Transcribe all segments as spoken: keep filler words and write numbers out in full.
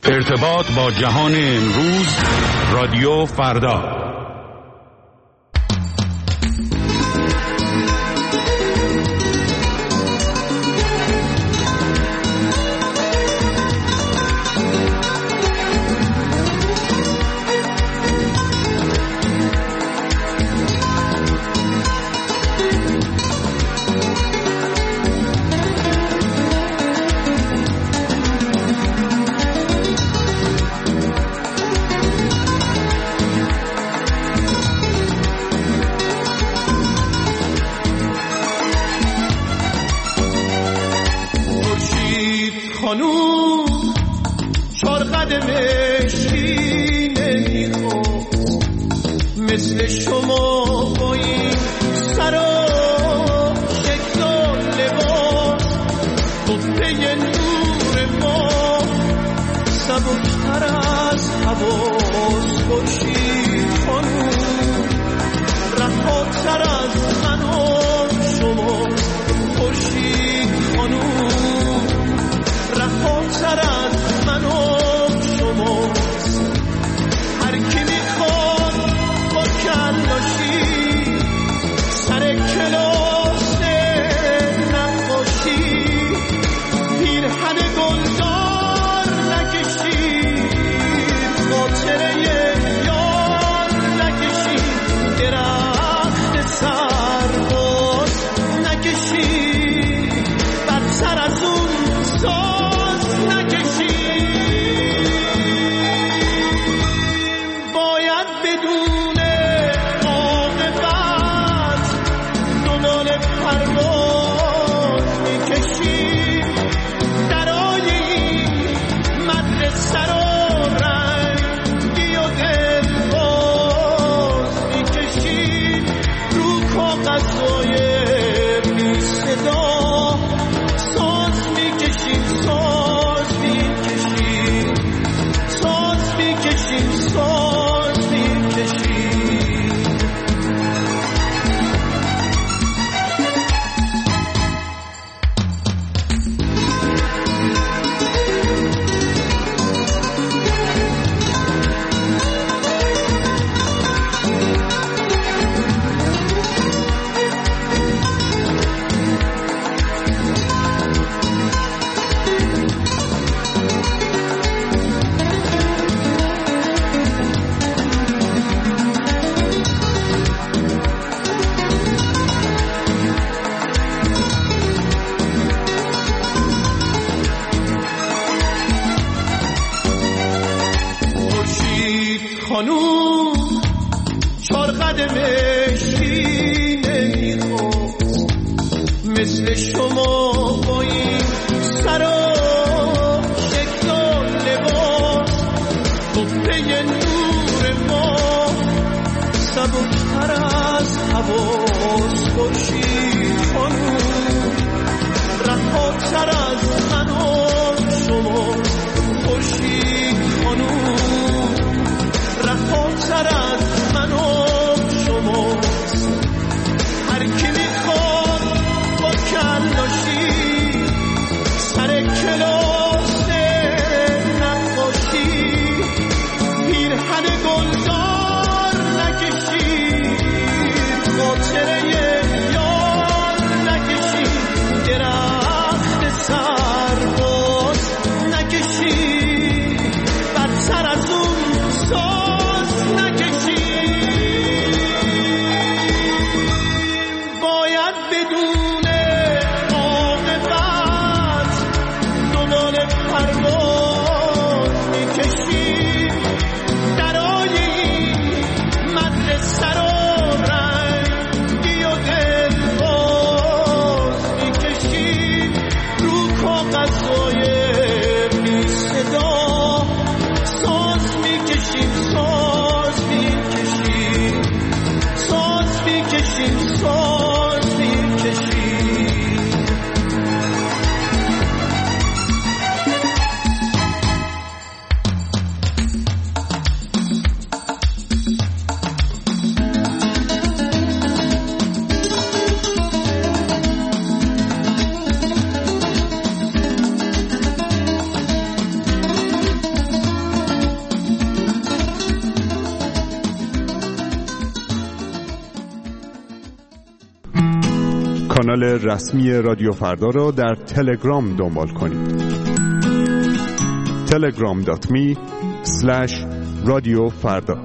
ارتباط با جهان امروز، رادیو فردا. کانال رسمی رادیو فردا را در تلگرام دنبال کنید. تلگرام دات می اسلش رادیو فردا.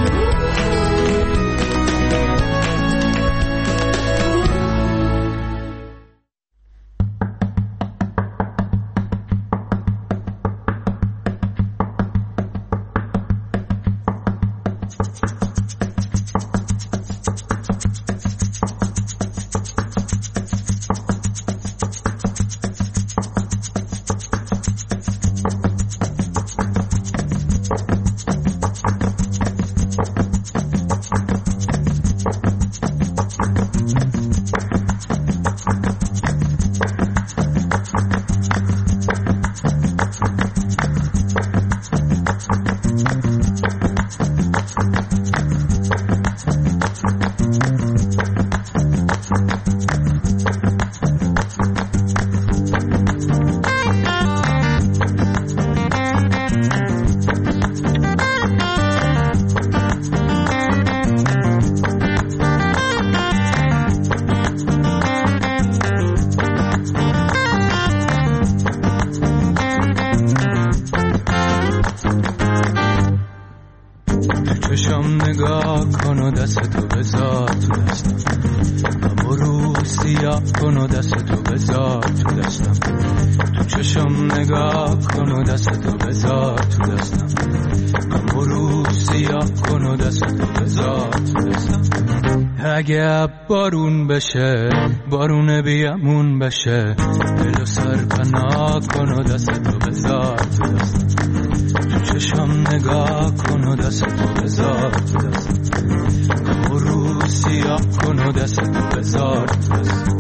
اگه بارون بشه بارون بیامون بشه دلو سر پناه کن و دستتو بذار تو دستم تو چشم نگاه کن و دستتو بذار تو دستم غم رو سیاه کن و دستتو بذار تو دستم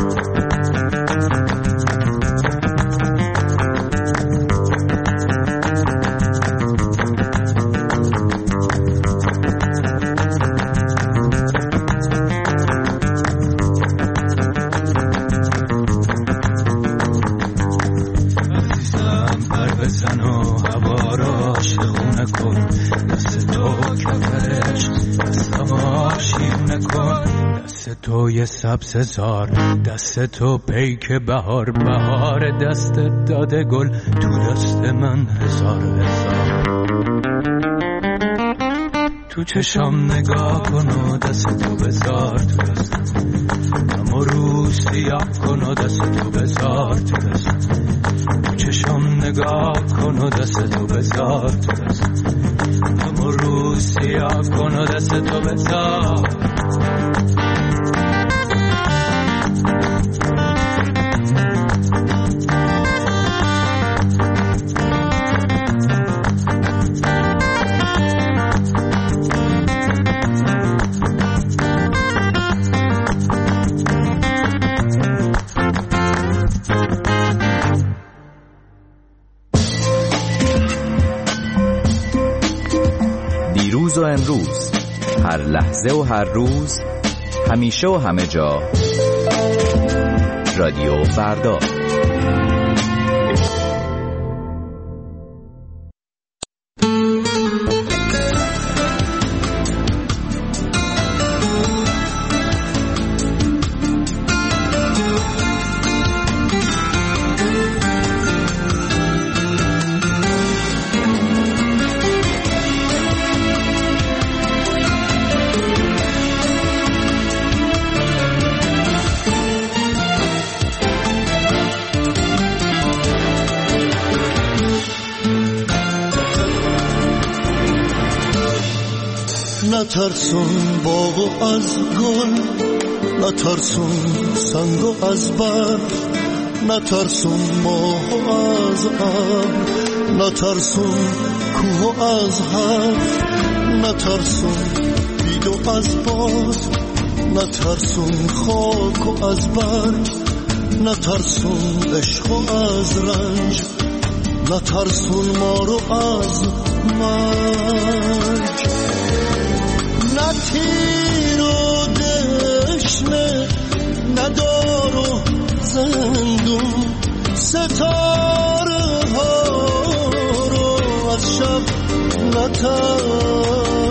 تو یه سبززار دست تو پیک بهار بهار دست داده گل تو دست من هزار هزار تو چشم نگاه کن و دست تو بذار تو دستم غم رو سیاه کن و دست تو بذار تو دستم تو چشم نگاه کن و دست تو بذار تو دستم غم رو سیاه کن و دست تو بذار. دیروز و امروز، هر لحظه و هر روز، همیشه و همه جا، رادیو فردا. نترسون باغ از گل، نترسون سنگ از برف، نترسون ماه از ابر، نترسون کوه از حرف، نترسون بید از باد، نترسون خاک و از برگ، نترسون عشق و از رنج، نترسون ما رو از مرگ. نه تیر و دشنه، نه دار و زندون، ستاره ها رو از شب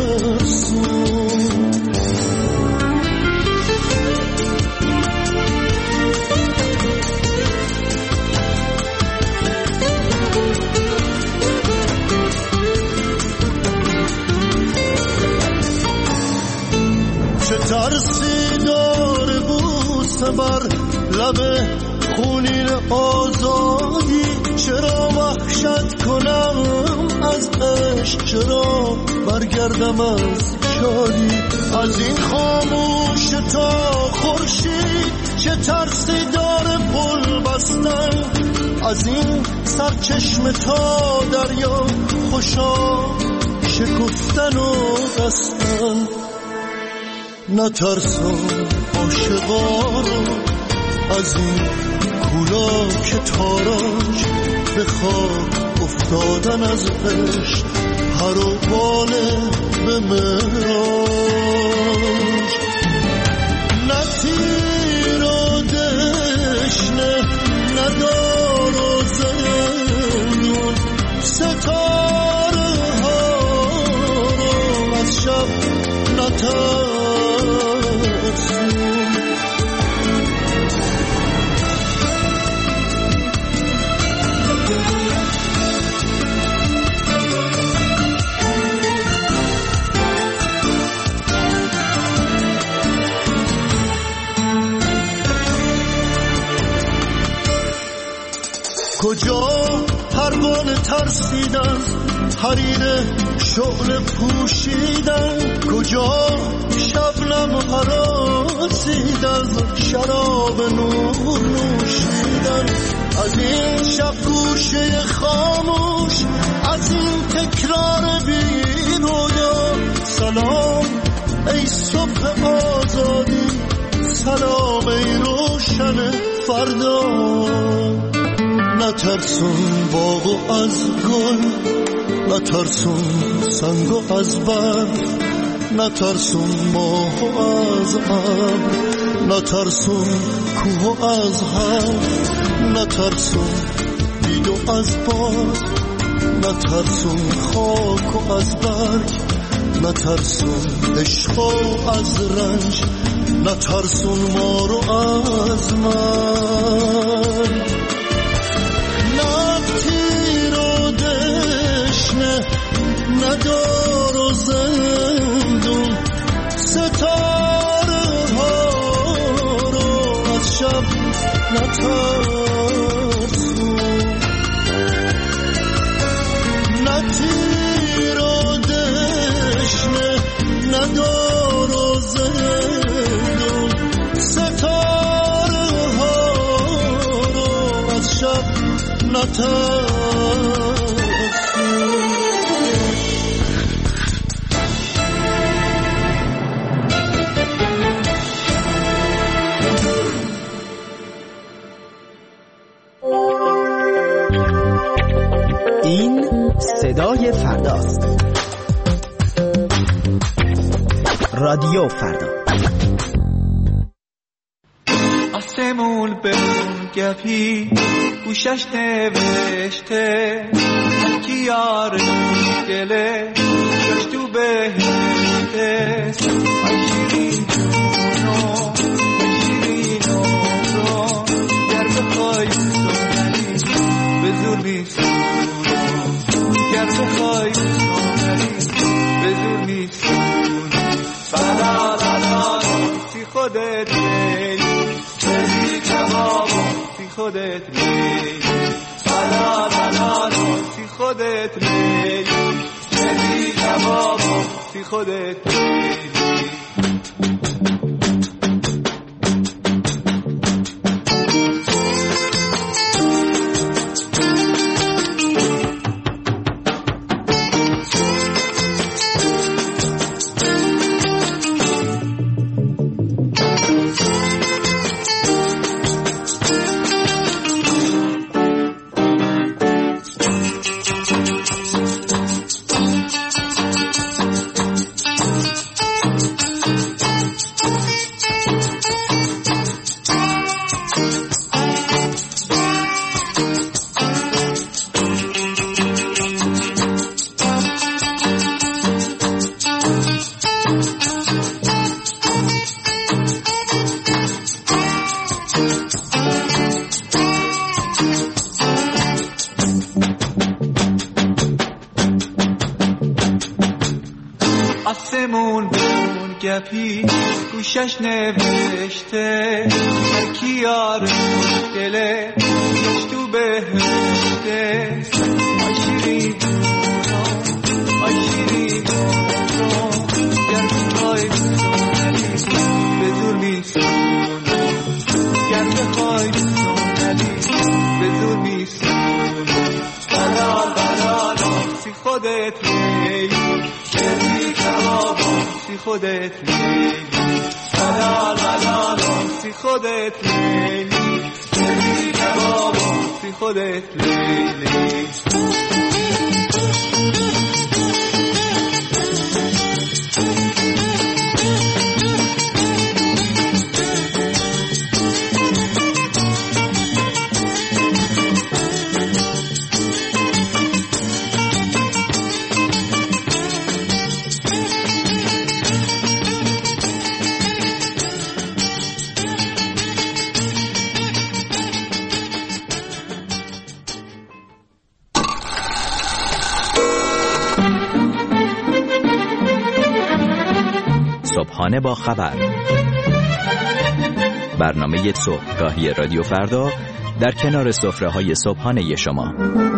نترسون. ترسی داره بوسه بر لب خونین آزادی. چرا وحشت کنم از عشق، چرا برگردم از شادی؟ از این خاموش تا خورشید چه ترسی داره پل بستن، از این سرچشمه تا دریا خوشا شکفتن و بستن. نترسم عاشقا رو از این کولا که تاراج به خاک افتادن از عشق، پر و باله به مراج. نه تیر و دشنه نه دار و زندون، ستاره ها رو از شب نترسون. کجا پروانه ترسید از حریر شعله پوشیدن، کجا شبنم هراسید از شراب نور نوشیدن. از این شب گوشه خاموش، از این تکرار بی رویا، سلام ای صبح آزادی، سلام ای روشن فردا. نترسون باغو از گل، نترسون سنگو از برف، نترسون ماهو از ابر، نترسون کوهو از حرف، نترسون بیدو از باد، نترسون خاکو از برگ، نترسون عشقو از رنج، نترسون ما رو از من. ندار و زندون، ستاره ها رو از شب نترسون. نه تیر و دشنه ندار و زندون، ستاره ها رو از شب نترسون. صدای فرداست. رادیو فردا. آسمون به اون گپی گوشش نوشته، کی یار گله شش تو بهشته. شیرین جونو شیرین رو گر بخوای سونری به زور نیست، گر بخوای سونری به زور نیست. بلا بلا سی خودت میلی بزی کبابو سی خودت میلی. بلا بلا سی خودت میلی بزی کبابو سی خودت میلی. آسمون به اون گپی گوشش نوشته هر کی یار دله گوش تو بهشته آی شیرین آی شیرین گر بخوای به زور میسونم گر بخوای به زور میسونم بلال بلال سی خودت لیلی شیری کبابم سی خودت لیلی بلال بلال سی خودت لیلی شیری کبابم سی خودت لیلی صبحانه با خبر، برنامه صبحگاهی رادیو فردا در کنار سفره‌های صبحانه شما.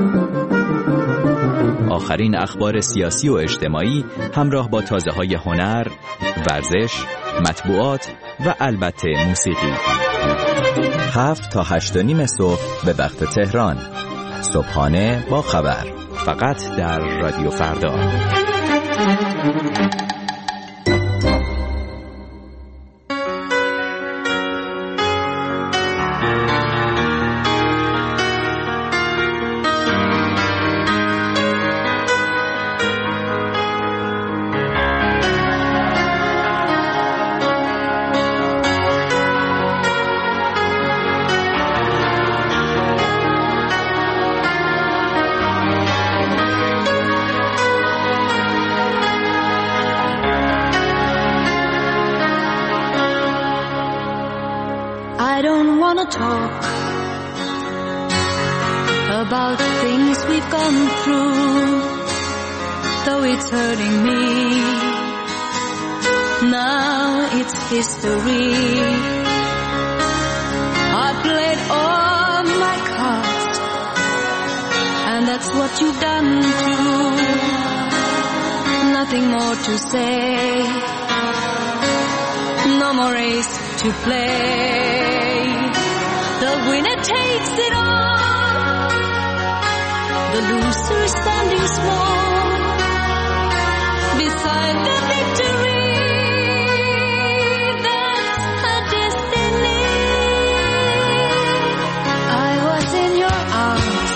آخرین اخبار سیاسی و اجتماعی همراه با تازه‌های هنر، ورزش، مطبوعات و البته موسیقی. هفت تا هشت و نیم صبح به وقت تهران. صبحانه با خبر، فقط در رادیو فردا. I don't wanna talk about things we've gone through, though it's hurting me. Now it's history. I played all my cards, and that's what you've done too. Nothing more to say, no more race to play. The winner takes it all, the loser standing small beside the victory. That's a destiny. I was in your arms,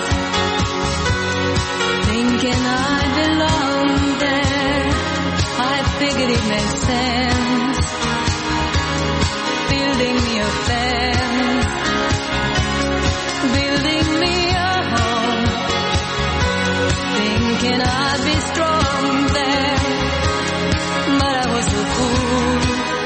thinking I belonged there. I figured it made sense, building me a fence, building me a home, thinking I'd be strong there, but I was a fool,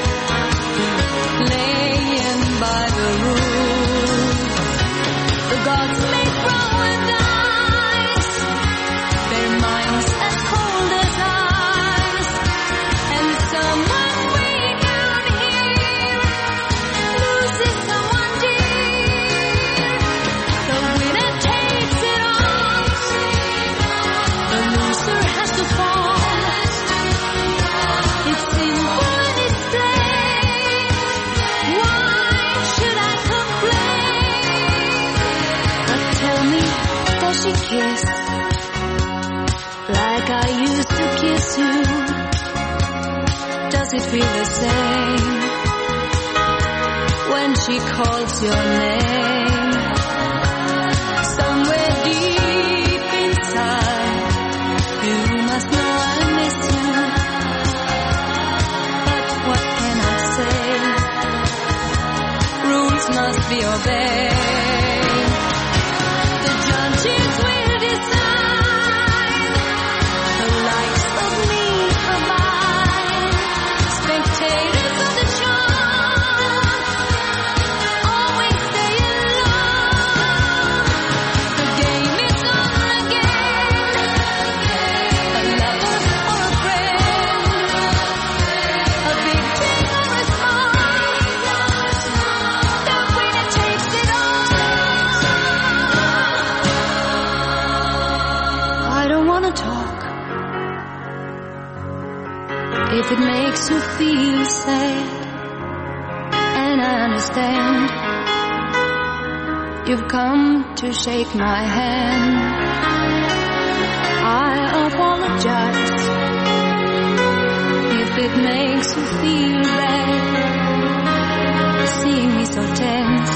laying by the rules. The gods make brown eyes, their minds as cold as ice, and someone way down here loses someone dear. The winner takes it all, the loser has to fall. It's simple and it's plain. Why should I complain? But tell me, does she kiss like I used to kiss you? Does it feel the same when she calls your name? Somewhere deep inside, you must know I miss you. But what can I say? Rules must be obeyed. The judges will decide, the likes of me provide. Spectators of the show always stay alone. The game is on again. A lover or a friend, a wanna talk. If it makes you feel sad, and I understand, you've come to shake my hand. I apologize if it makes you feel bad, seeing me so tense,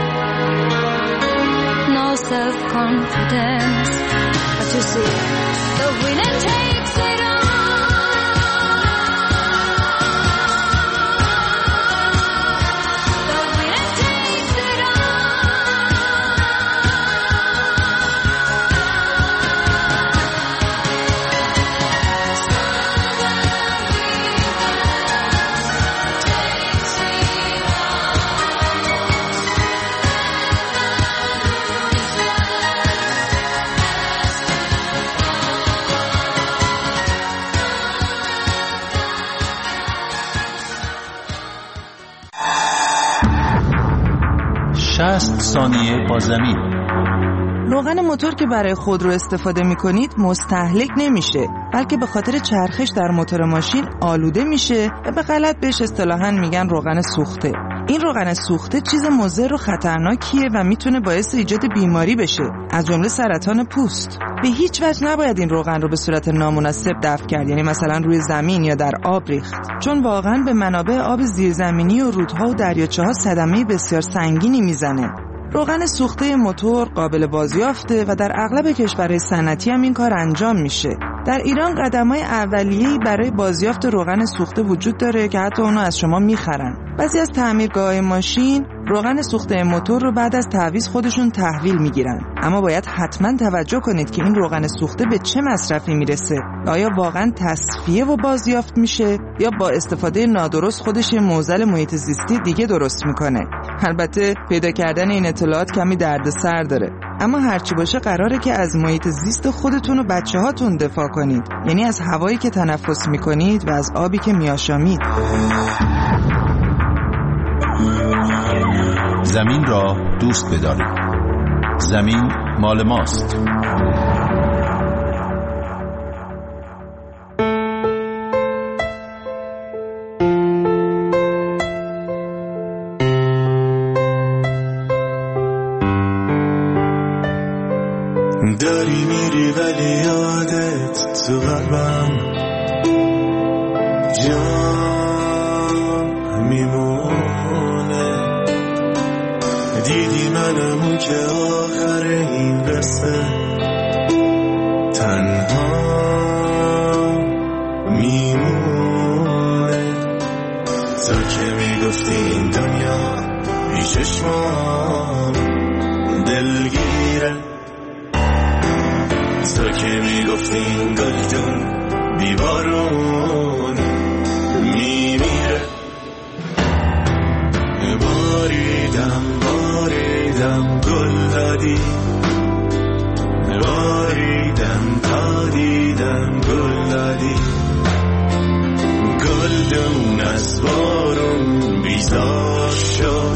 no self-confidence. But you see, the winner takes it all. شصت ثانیه با زمین. روغن موتور که برای خودرو استفاده می‌کنید مستهلک نمیشه، بلکه به خاطر چرخش در موتور ماشین آلوده میشه و به غلط بهش اصطلاحاً میگن روغن سوخته. این روغن سوخته چیز مضر و خطرناکیه و میتونه باعث ایجاد بیماری بشه، از جمله سرطان پوست. به هیچ وجه نباید این روغن رو به صورت نامناسب دفع کرد، یعنی مثلا روی زمین یا در آب ریخت، چون واقعا به منابع آب زیرزمینی و رودها و دریاچه‌ها صدمه بسیار سنگینی میزنه. روغن سوخته موتور قابل بازیافته و در اغلب کشورهای صنعتی هم این کار انجام میشه. در ایران قدم‌های اولیه‌ای برای بازیافت روغن سوخته وجود داره که حتی اونو از شما میخرن. بعضی از تعمیرگاه‌های ماشین روغن سوخته موتور رو بعد از تعویض خودشون تحویل میگیرن، اما باید حتما توجه کنید که این روغن سوخته به چه مصرفی میرسه. آیا واقعا تصفیه و بازیافت میشه یا با استفاده نادرست خودش معضل محیط زیستی دیگه درست میکنه؟ البته پیدا کردن این اطلاعات کمی دردسر داره، اما هرچی باشه قراره که از محیط زیست خودتون و بچه‌هاتون دفاع کنید، یعنی از هوایی که تنفس میکنید و از آبی که میآشامید. زمین را دوست بدارید. زمین مال ماست. داری میری ولی یادت تو قلبم جان میمونه. دیدی منمون که آخر این قصه تنها میمونه. تو که میگفتی این دنیا بی چشمام دلگیره، تو که میگفتی این گلدون بی بارون میمیره. باریدم باریدم گل دادی، باریدم تا دیدم گل دادی. گلدون از بارون بیزار شد،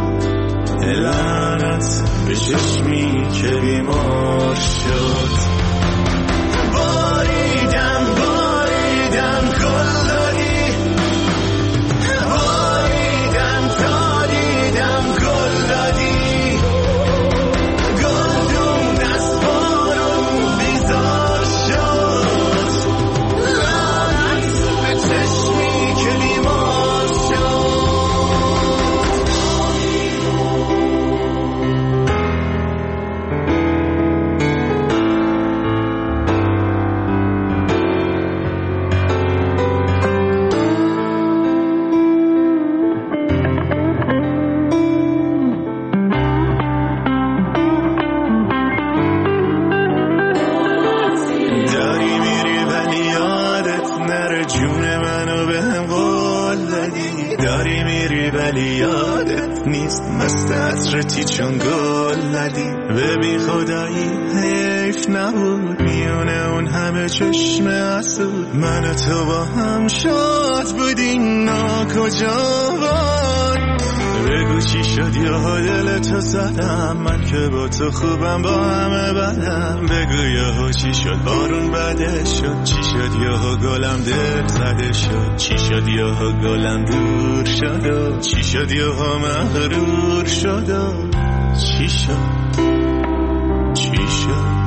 لعنت به چشمی که بیمار شد. باریدم باریدم گل دادی، باریدم تا دیدم گل دادی. گلدون از بارون بیزار شد، لعنت به چشمی که بیمار شد. مست عطرتی چون گل ندی، ببین خدایی حیف نبود میونه اون همه چشم حسود. من و تو با هم شاد بودیم نا کجا بود. بگو چی شد یهو دلتو زدم، من که با تو خوبم با همه بدم. بگو یهو چی شد بارون بده شد، چی شد یهو گلم دل زده شد، چی شد یهو گلم دور شد و چی شد یهو مغرور شد و چی شد چی شد.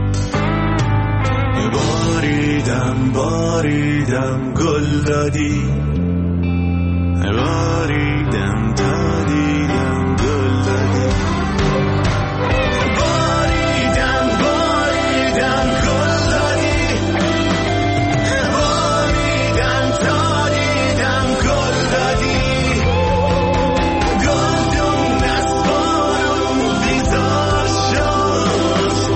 باریدم باریدم گل دادی، باریدم تا دیدم گل دادی. باریدم باریدم گل دادی، باریدم تا دیدم گل دادی. گلدون از بارون بیزار شد،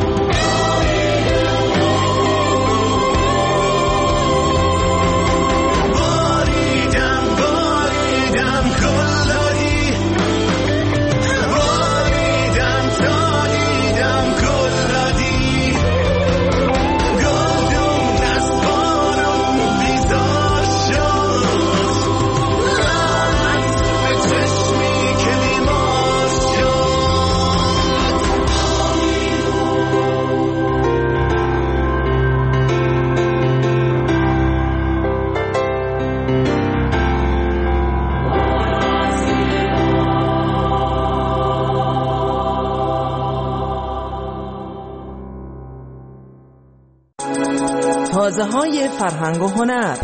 تازه های فرهنگ و هنر.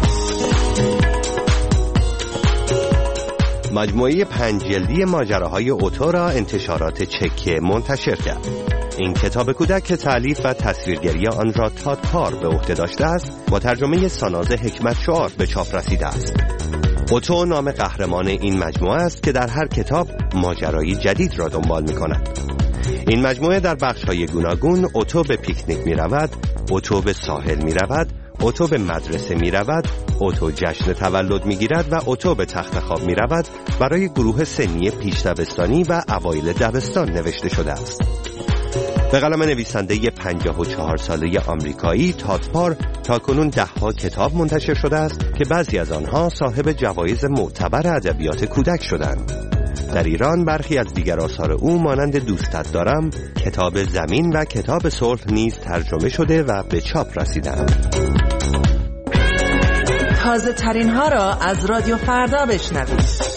مجموعه پنج جلدی ماجراهای اوتو را انتشارات چکه منتشر کرد. این کتاب کودک که تألیف و تصویرگری آن را تادپار به عهده داشته است، با ترجمه ساناز حکمت شعار به چاپ رسیده است. اوتو نام قهرمان این مجموعه است که در هر کتاب ماجرایی جدید را دنبال می کند. این مجموعه در بخش‌های گوناگون اوتو به پیکنیک می رود، اوتو به ساحل می رود، اوتو به مدرسه می رود، اوتو جشن تولد می گیرد و اوتو به تخت خواب می رود برای گروه سنی پیش دبستانی و اوایل دبستان نوشته شده است. به قلم نویسنده پنجاه و چهار ساله آمریکایی تادپار تاکنون ده ها کتاب منتشر شده است که بعضی از آنها صاحب جوایز معتبر ادبیات کودک شدند. در ایران برخی از دیگر آثار او مانند دوستت دارم، کتاب زمین و کتاب صلح نیز ترجمه شده و به چاپ رسیدند. تازه ترین ها را از رادیو فردا بشنوید.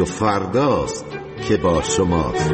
رادیو فرداست که با شماست.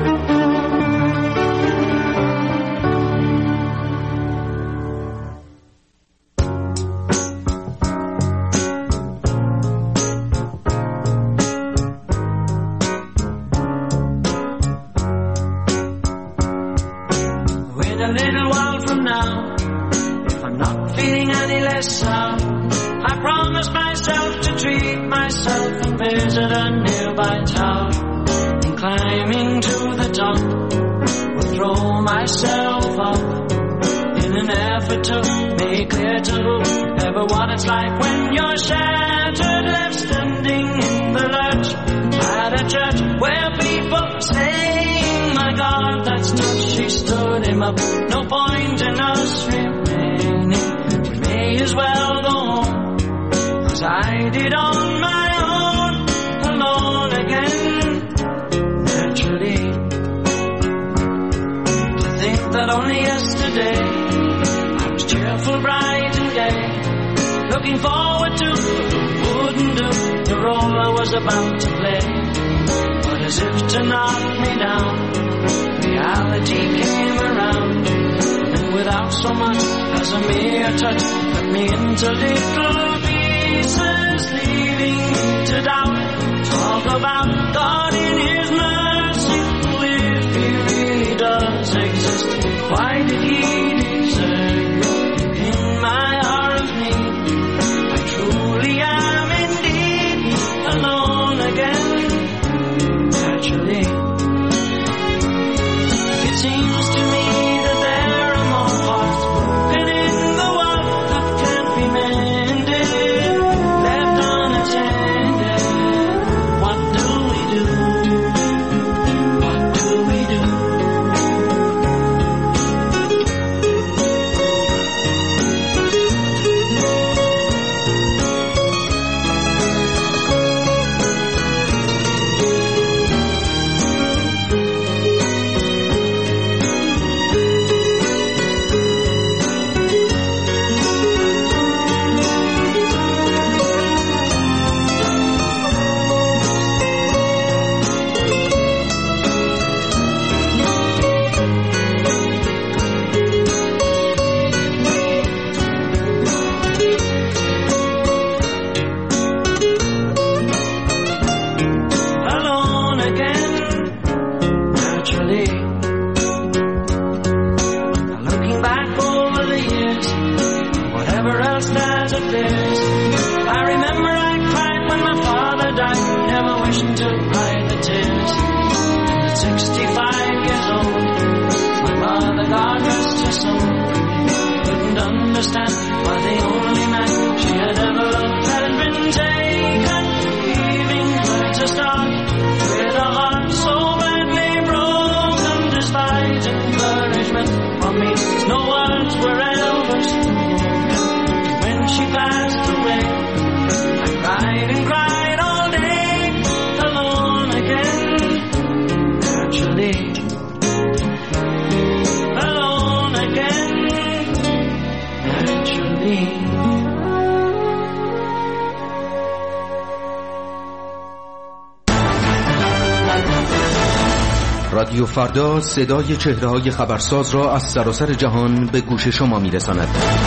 رادیو فردا صدای چهره‌های خبرساز را از سراسر جهان به گوش شما می‌رساند.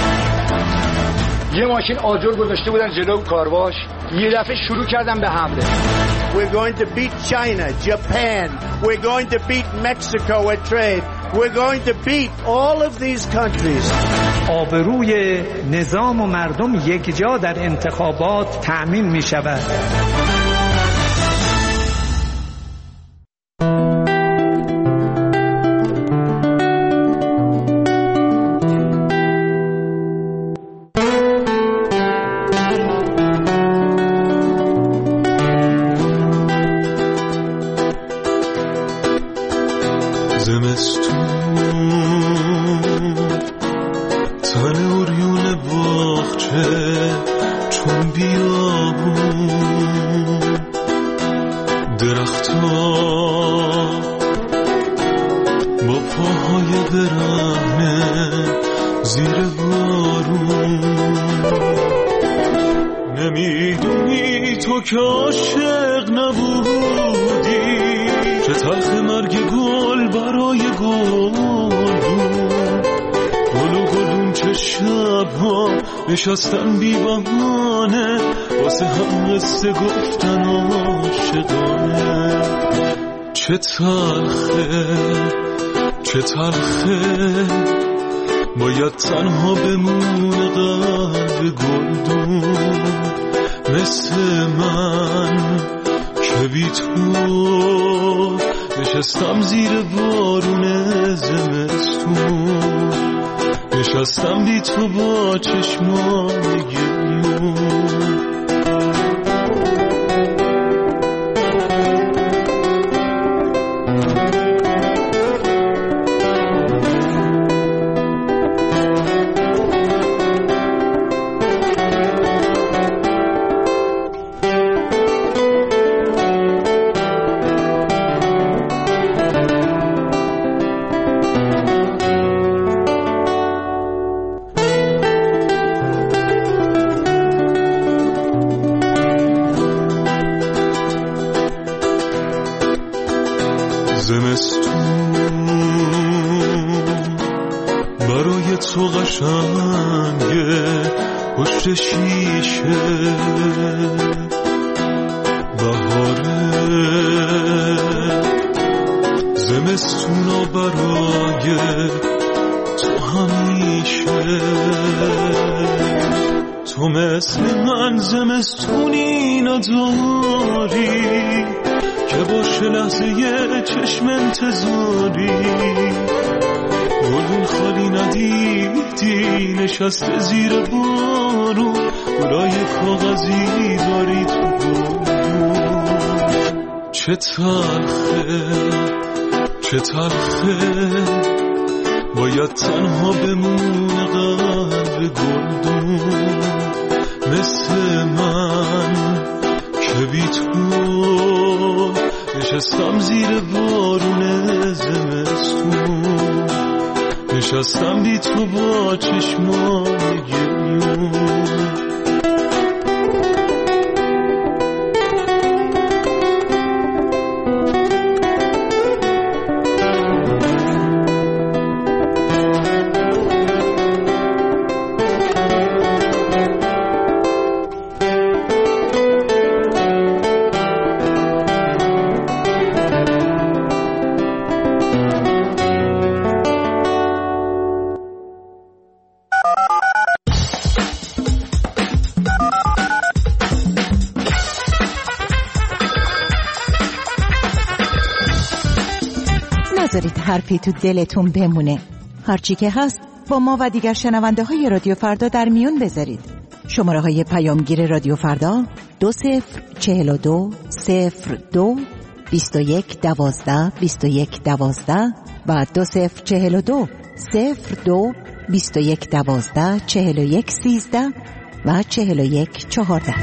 یه ماشین آجر گذاشته بودن جلو کارواش، یه دفعه شروع کردن به حمله. We're going to beat China, Japan. We're going to beat Mexico at trade. We're going to beat all of these countries. آبروی نظام و مردم یک جا در انتخابات تأمین می‌شود. نمیدونی تو که عاشق نبودی، گلدون گل و گلدون چه شبها نشستن بی بهانه واسه هم قصه گفتن عاشقانه. چه تلخه چه تلخه باید تنها بمونه قلب گلدون مثل من که بی تو نشستم زیر بارون زمستون نشستم بی تو با چشمان گریون. برای تو قشنگه پشت شیشه بهاره زمستونا برای تو همیشه. تو مثل من زمستونی نداری که باشه لحظه یه چشم انتظاری گلدون خالی ندیدی نشسته زیر بارون گلای کاغذی داری تو گلدون. چه تلخه چه تلخه باید تنها بمونه قلب گلدون مثل من که بی تو نشستم زیر بارون زمستون نشستم بی تو با چشمان گریون. نذارید حرفی تو دلتون بمونه. هرچی که هست با ما و دیگر شنونده های رادیو فردا در میون بذارید. شماره های پیامگیر رادیو فردا دو صفر چهل و دو صفر دو بیست و یک دوازده بیست و یک دوازده و دو صفر چهل و دو صفر دو بیست و یک دوازده چهل و یک سیزده و چهل و یک چهارده.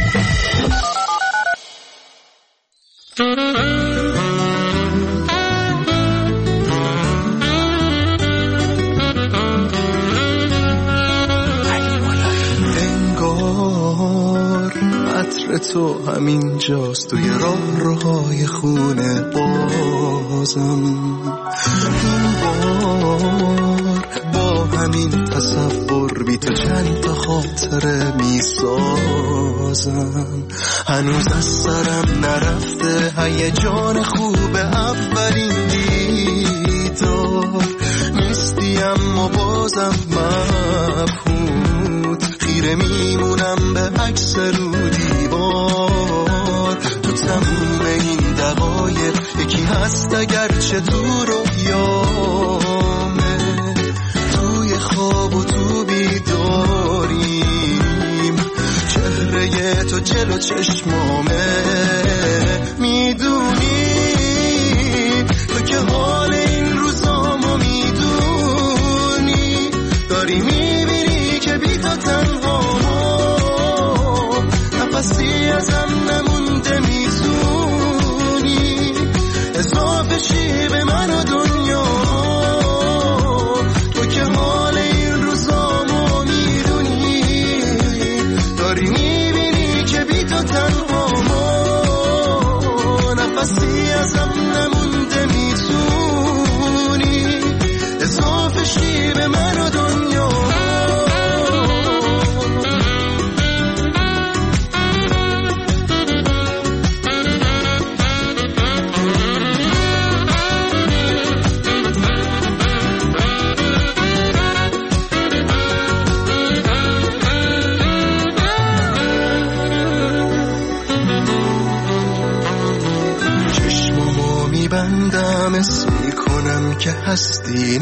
تو همین جاست توی راه روهای خونه بازم این بار با همین تصور بی تو چند تا خاطره می سازم. هنوز از سرم نرفته هیجان خوب اولین دیدار نیستی اما بازم مبهوت خیره میمونم به عکس رو دیوار. تو تموم این دقایق یکی هست اگرچه تو رویامه توی خواب و تو بیداریم چهره تو جلو چشمامه. میدونی تو که حال این روزامو میدونی داری میبینی که بی تو تنها نفسی ازم نمونده میتونی اضافه شی به من و دنیا. تو که حال این روزامو میدونی داری میبینی که بی تو تنها نفسی ازم نمونده میتونی میبندم اسم میکنم که هستی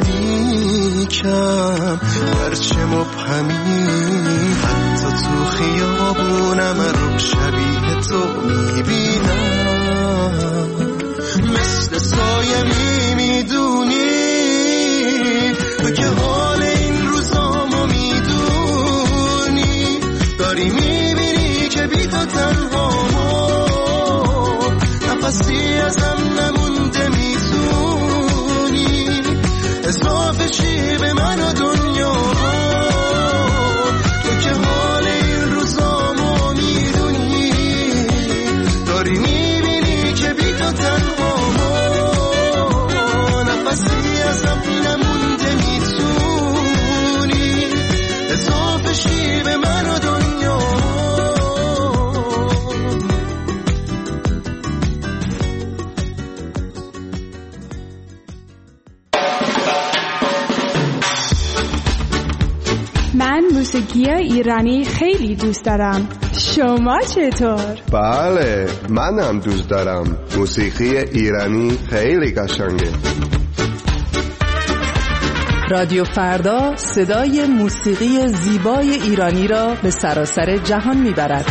نزدیکم، هرچه مبهمی حتی تو خیابونم رو شبیه تو میبینم، مثل سایه میمیدونی تو که حال این روزامو میدونی، داری میبینی که بی تو تنهامو نفسی ازم نمونده، میتونی اضافه چی به من و دنیا، تو که حال این روزامو میدونی، داری میبینی که بی تو تنهامو نفسی ازم نمونده، میتونی اضافه چی به من و دنیا. من موسیقی ایرانی خیلی دوست دارم. شما چطور؟ بله، منم دوست دارم. موسیقی ایرانی خیلی قشنگه. رادیو فردا صدای موسیقی زیبای ایرانی را به سراسر جهان میبرد.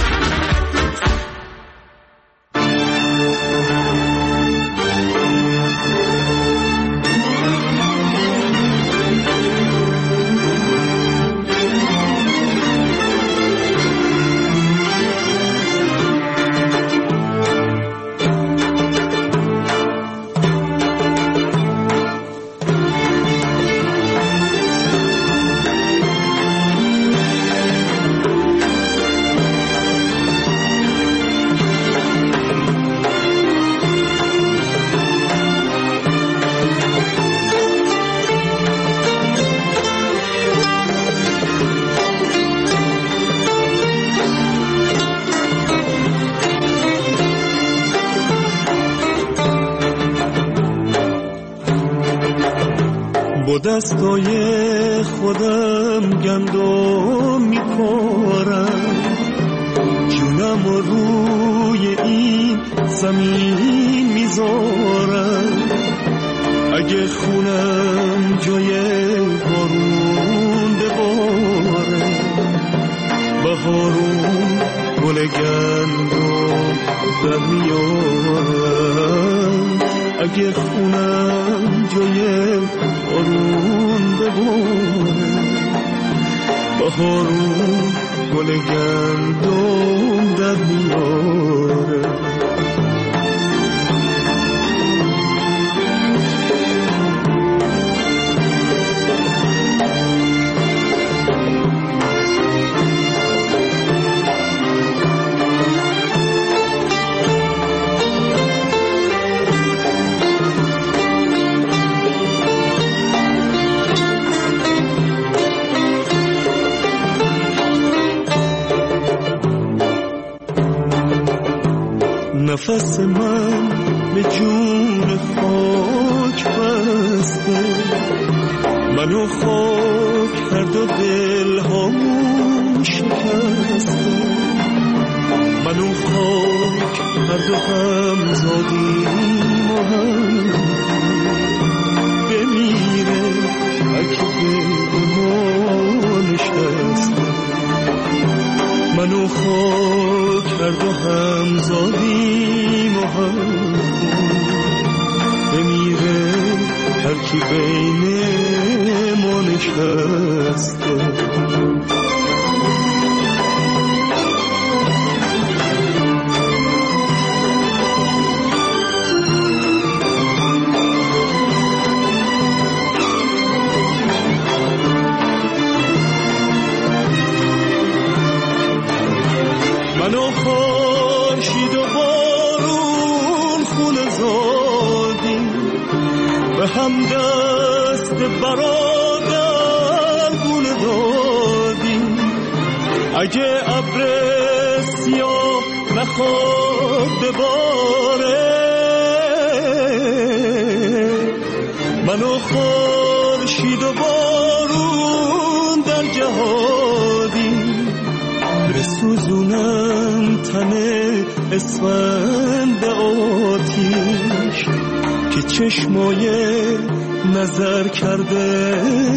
با دستای خودم گندم میکارم، جونم روی این زمین میذارم، اگه خونم جای بارون بباره، بهارون گل گندم در میارم، اگه خونم جای بارون بباره، بهارون گل گندم در میاره. نفس من به جون خاک بسته، منو خاک کرد و دلهامون شکسته، منو خاک کرد و هم زادیم و هم بمیره اگه به ما نشسته، منو خاک کرد و هم زادیم و هم بمیره هر کی بین ما نشسته. منو خورشید و بارون خونه زادیم، به هم دست برادر گونه دادیم، اگه ابر سیاه نخواد بباره، منو خورشید و بارون در جهادیم، بسوزونم تن اسفند آتیش، که چشمای نظر کرده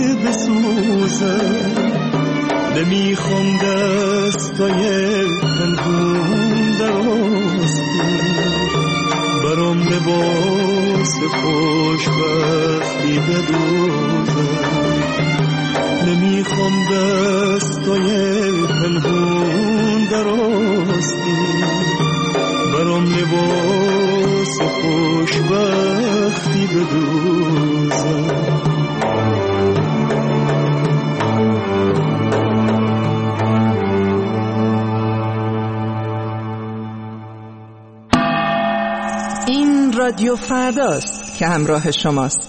بسوزن. نمیخوام دستای پنهون دراستی برام لباس خوشبختی بدوزن. نمیخوام دستای پنهون دراستی برام لباس خوشبختی بدوزن. این رادیو فرداست که همراه شماست.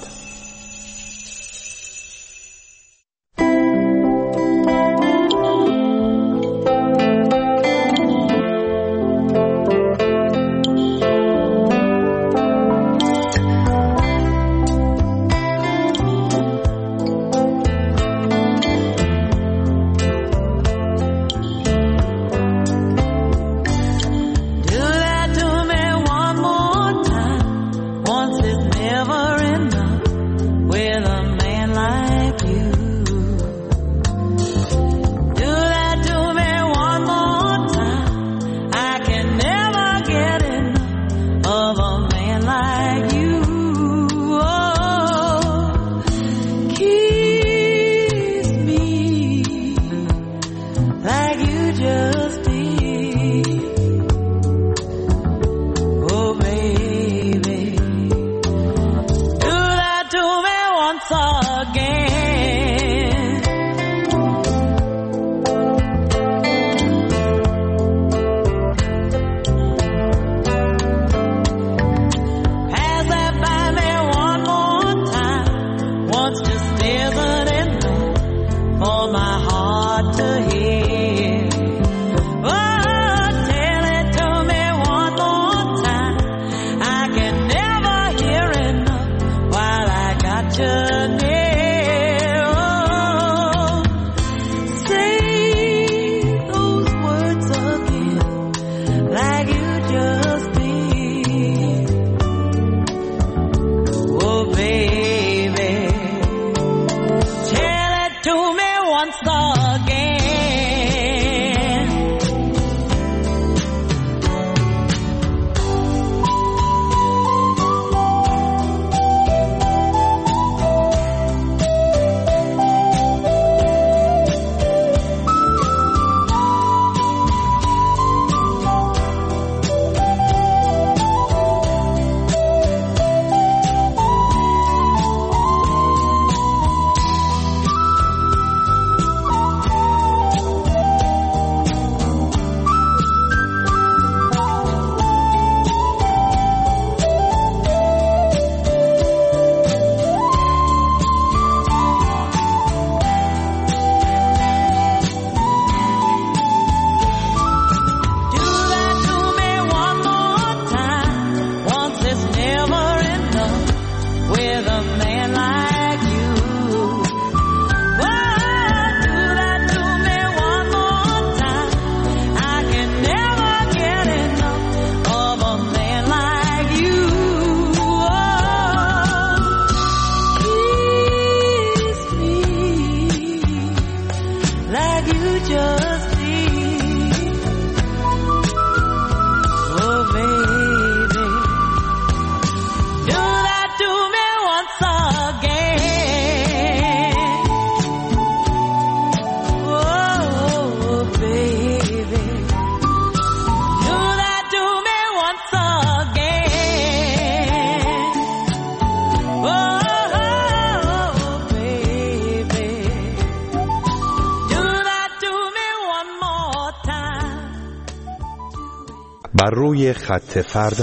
بر روی خط فردا.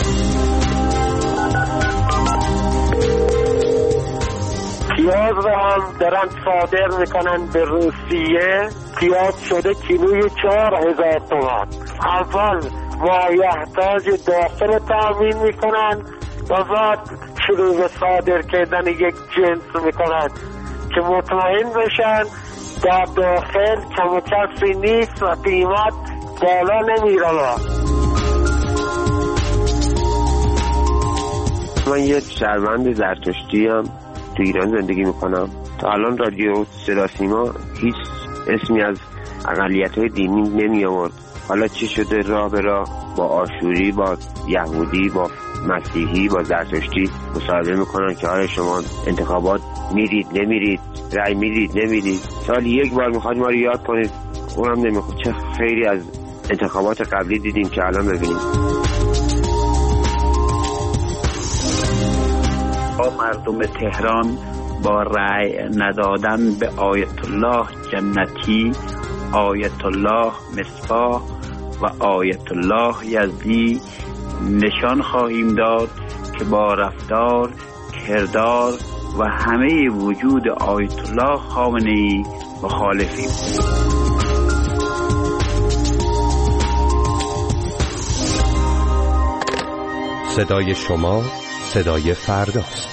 پیاز رو هم دارن صادر میکنن به روسیه. پیاز شده کیلوی چهار هزار تومان. اول مایحتاج داخل تامین میکنن و بعد شروع به صادر کردن یک جنس میکنن که مطمئن بشن در داخل کم و کسی نیست و قیمت بالا نمیره. من یه شهروند زرتشتی هم تو ایران زندگی میکنم. تا الان رادیو صدا سیما هیچ اسمی از اقلیت‌های دینی نمی آورد. حالا چی شده راه به راه با آشوری، با یهودی، با مسیحی، با زرتشتی مصاحبه میکنن که آره شما انتخابات میرید نمیرید، رأی میدید نمیدید، سالی یک بار میخواد ما رو یاد کنید، اونم نمیخواد. چه خیلی از انتخابات قبلی دیدیم که الان ببینیم. با مردم تهران با رأی ندادن به آیت الله جنتی، آیت الله مصباح و آیت الله یزدی نشان خواهیم داد که با رفتار، کردار و همه وجود آیت الله خامنه‌ای مخالفیم. صدای شما صدای فرداست.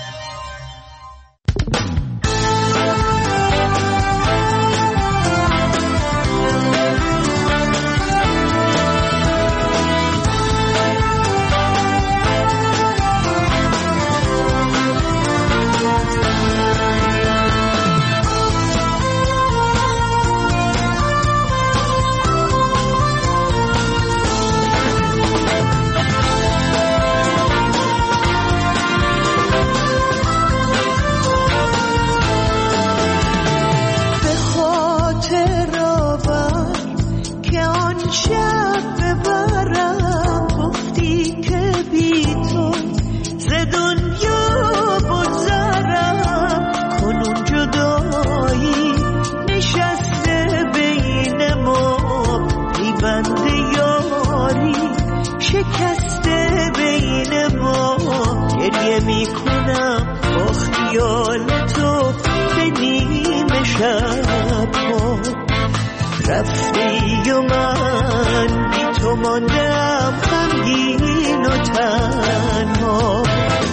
رفتی و من بی تو ماندم غمگین و تنها.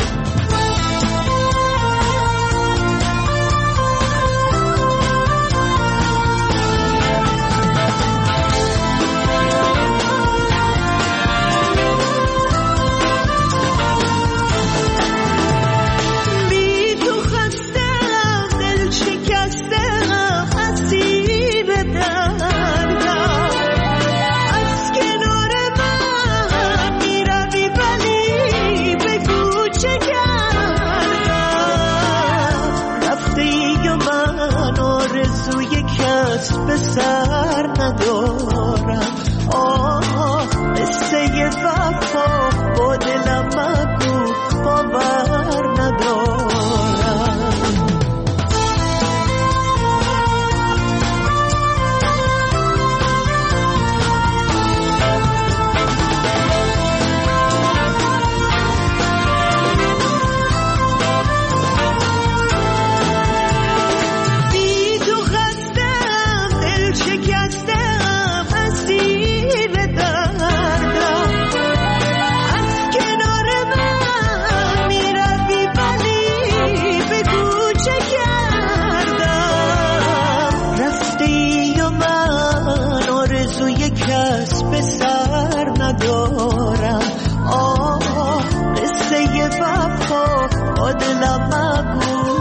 به سر ندارم آه قصه وفا با دلم مگو باور ندارم. کس به سر ندارم آه قصه وفا با دلم مگو